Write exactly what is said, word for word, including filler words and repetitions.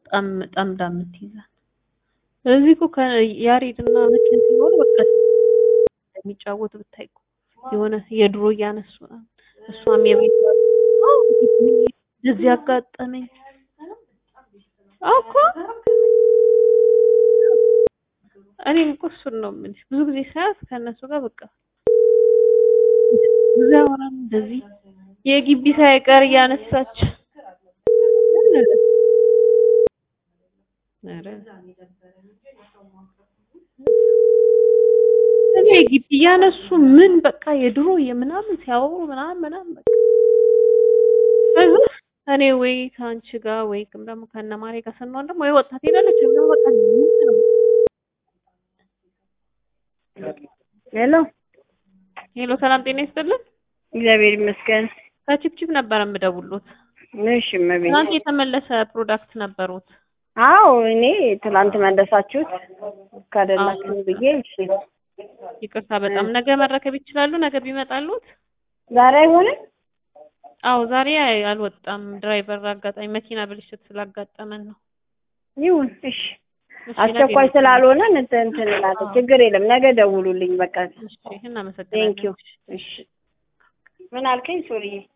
ጠም ጠምዳ የምትይዛት እዚህ እኮ ከያሬድና መኪና ሲኖር በቃ የሚጫወት ብታይ የሆነ የድሮ ያነሱ እሷም የቤት እዚህ አጋጠመኝ አኮ እኔም እኮ እሱን ነው የምልሽ ብዙ ጊዜ ሳያት ከነሱ ጋር በቃ ዛውራም እንደዚህ የግቢ ሳይቀር ያነሳች አረ እኔ ግቢ ያነሱ ምን በቃ የድሮ የምናምን ሲያወሩ ምናምን ምናምን በቃ እኔ ወይ ካንቺ ጋር ወይ ደግሞ ከነማሬ ጋር ስንሆን ደግሞ ወይ ወጣት ሄዳለች ወይ በቃ ነው ሄሎ ሄሎ ሰላም ጤና ይስጥልን እግዚአብሔር ይመስገን ከቺፕቺፕ ነበር የምደውሉት እሺ መቤት ትናንት የተመለሰ ፕሮዳክት ነበሩት አዎ እኔ ትናንት መለሳችሁት ካደላችሁ ብዬ እሺ ይቅርታ በጣም ነገ መረከብ ይችላሉ ነገ ቢመጣሉት ዛሬ አይሆንም አዎ ዛሬ አልወጣም ድራይቨር አጋጣሚ መኪና ብልሽት ስላጋጠመን ነው ይሁን እሺ አስቸኳይ ስላልሆነ እንትን እንላለን ችግር የለም ነገ ደውሉልኝ በቃ እሺ እናመሰግናለን ቴንክ ዩ እሺ ምን አልከኝ ሶሪ